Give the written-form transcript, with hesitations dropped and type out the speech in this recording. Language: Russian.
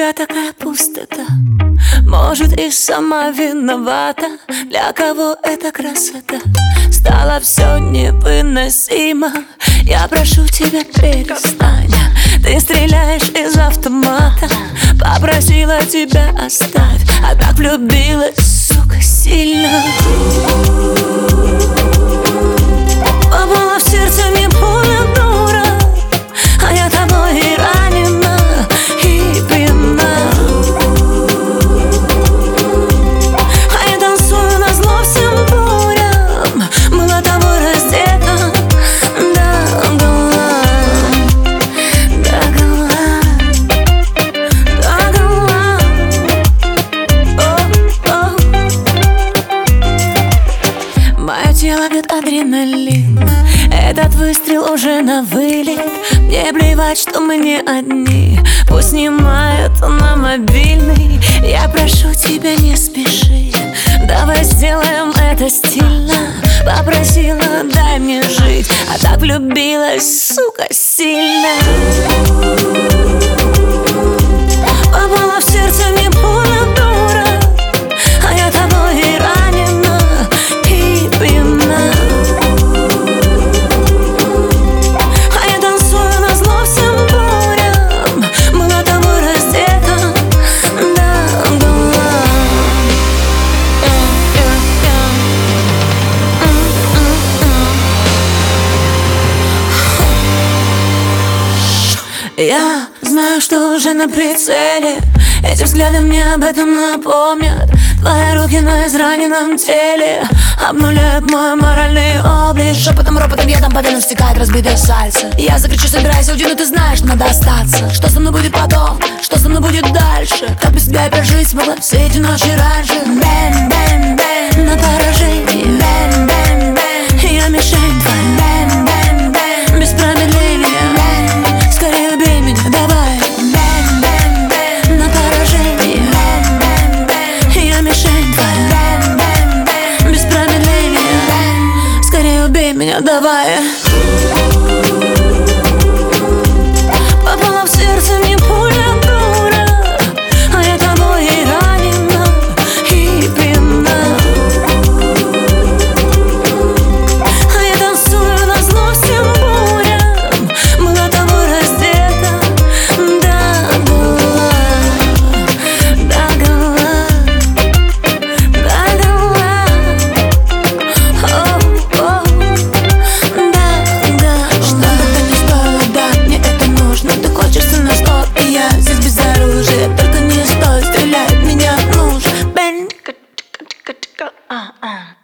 тебя такая пустота? Может, и сама виновата. Для кого эта красота стало все невыносимо? Я прошу тебя, перестань. Ты стреляешь из автомата. Попросила тебя оставь, а так влюбилась, сука, сильно. Попала в сердце мне пуля, дура, а я тобой и ранена, и пьяна. А я танцую назло всем бурям, была тобой раздета до гола, до гола, до гола. Мое тело бьет адреналин, этот выстрел уже на вылет. Мне плевать, что мы не одни, пусть снимают на мобильный. Я прошу тебя, не спеши, давай сделаем это стильно. Попросила, дай мне жить, а так влюбилась, сука, сильно. Попала в сердце мне пуля, дура, а я тобой и ранена, и пьяна. А я танцую назло всем бурям, была тобой раздета до гола. Я знаю, что уже на прицеле, эти взгляды мне об этом напомнят. Твои руки на израненном теле обнуляют мой моральный облик. Шепотом, ропотом, ядом по венам стекает разбитое сальце. Я закричу, собирайся, уйди, но ты знаешь, надо остаться. Что со мной будет потом, что со мной будет дальше? Как без тебя я прожить смогла все эти ночи раньше? Бэм, бэм, бэм, на поражение. Бэм, бэм, бэм, я мишень твоя. Бэм, бэм, бэм, без промедления. Бэм, скорее убей меня, давай. Бэм, бэм, бэм, на поражение. Бэм, бэм, бэм, я мишень твоя. Бэм, бэм, бэм, без промедления. Бэм, скорее убей меня, давай. Попала в сердце мне пуля, дура, а я тобой и ранена, и пьяна. А я танцую назло всем бурям, была тобой раздета до гола, до гола, до гола. О-о, да. Что-то ты не стоило дать, мне это нужно. Ты хочешь со мной стоп, и я здесь без оружия. Только не стой, стрелять меня нужно. Бэнь, ка-ка-ка-ка-ка.